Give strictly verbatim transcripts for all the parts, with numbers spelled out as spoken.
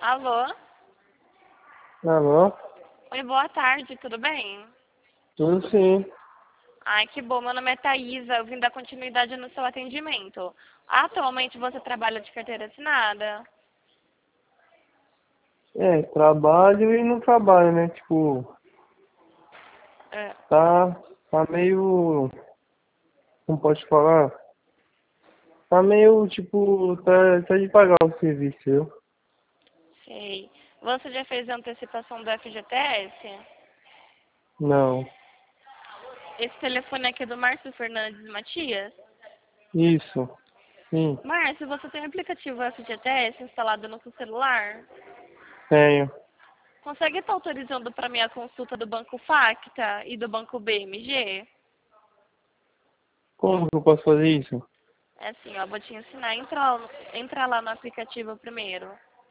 Alô? Alô? Oi, boa tarde, tudo bem? Tudo sim. Ai, que bom, meu nome é Thaisa, eu vim dar continuidade no seu atendimento. Atualmente você trabalha de carteira assinada? É, trabalho e não trabalho, né? Tipo, É, tá, tá meio, como pode falar? Tá meio, tipo, tá, tá de pagar o serviço, viu? sei. Você já fez a antecipação do F G T S? Não. Esse telefone aqui é do Márcio Fernandes Matias? Isso. Sim, Márcio, você tem o aplicativo F G T S instalado no seu celular? tenho. Consegue estar autorizando para mim a consulta do Banco Facta e do Banco B M G? Como que eu posso fazer isso? É assim, ó, vou te ensinar. Entra, entra lá no aplicativo primeiro.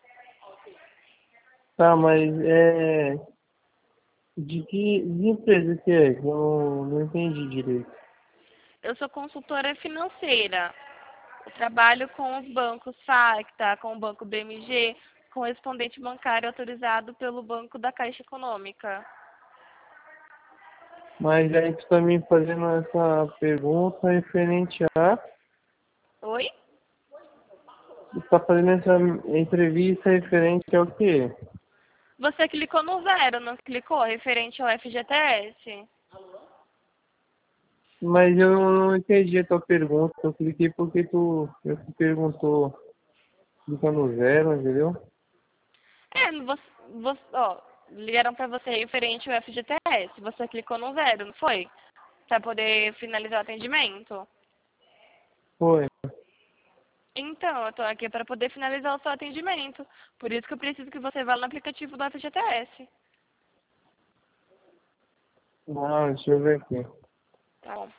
Tá, mas é... De que de empresa que é? Eu não, não entendi direito. Eu sou consultora financeira. Eu trabalho com os bancos Facta, com o Banco B M G, correspondente bancário autorizado pelo Banco da Caixa Econômica. Mas aí tu tá me fazendo essa pergunta referente a... Oi? Tu tá fazendo essa entrevista referente ao quê? Você clicou no zero, não clicou? Referente ao F G T S? Mas eu não entendi a tua pergunta. Eu cliquei porque tu eu te perguntou clica no zero, entendeu? É, você, você, ó, ligaram pra você referente ao F G T S. Você clicou no zero, não foi? Pra poder finalizar o atendimento? Foi. Então, eu tô aqui para poder finalizar o seu atendimento. Por isso que eu preciso que você vá no aplicativo do F G T S. Ah, deixa eu ver aqui. Tá bom.